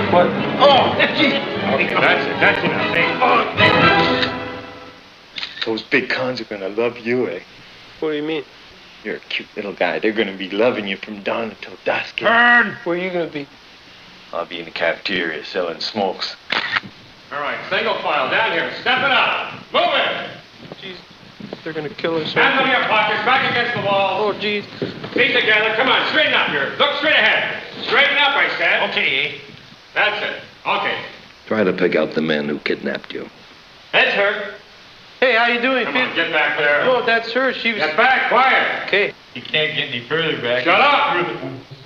What? Oh, gee. Okay, that's enough. Hey. Those big cons are gonna love you, eh? What do you mean? You're a cute little guy. They're gonna be loving you from dawn until dusk. Turn! Where are you gonna be? I'll be in the cafeteria selling smokes. All right, single file down here. Step it up. Move it. Jeez, they're gonna kill us. Hands on your pockets, back against the wall. Oh, jeez. Feet together. Come on, straighten up here. Look straight ahead. Straighten up, I said. Okay. That's it. Okay. Try to pick out the man who kidnapped you. That's her. Hey, how you doing? Come on, get back there. Oh, that's her. She was... Get back, quiet. Okay. You can't get any further back. Shut up.